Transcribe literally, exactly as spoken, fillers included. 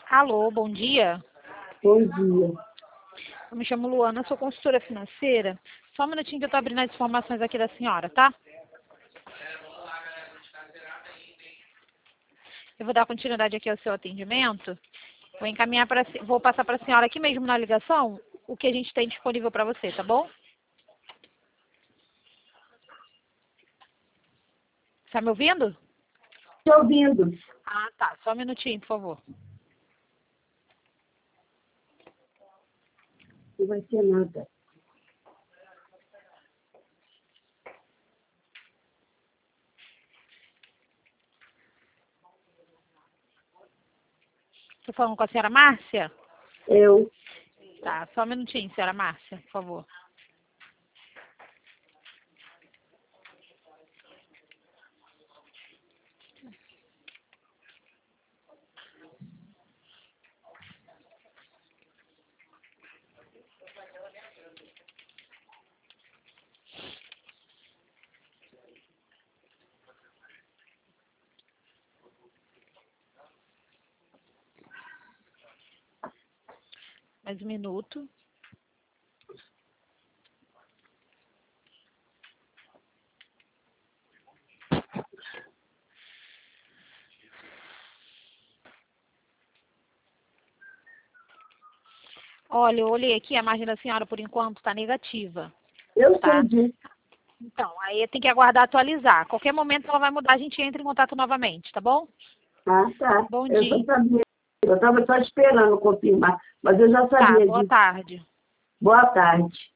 Alô, bom dia. Bom dia. Eu me chamo Luana, sou consultora financeira. Só um minutinho que eu estou abrindo as informações aqui da senhora, tá? Eu vou dar continuidade aqui ao seu atendimento. Vou encaminhar para, vou passar para a senhora aqui mesmo na ligação o que a gente tem disponível para você, tá bom? Tá me ouvindo? Estou ouvindo. Ah, tá. Só um minutinho, por favor. Não vai ser nada. Estou falando com a senhora Márcia? Eu. Tá, só um minutinho, senhora Márcia, por favor. Mais um minuto. Olha, eu olhei aqui, a margem da senhora, por enquanto, está negativa. Eu Tá? sei disso. Então, aí tem que aguardar atualizar. Qualquer momento ela vai mudar, a gente entra em contato novamente, tá bom? Ah, tá. Bom Eu dia. só sabia. Eu estava só esperando confirmar, mas eu já Tá, sabia boa disso. tarde. Boa tarde.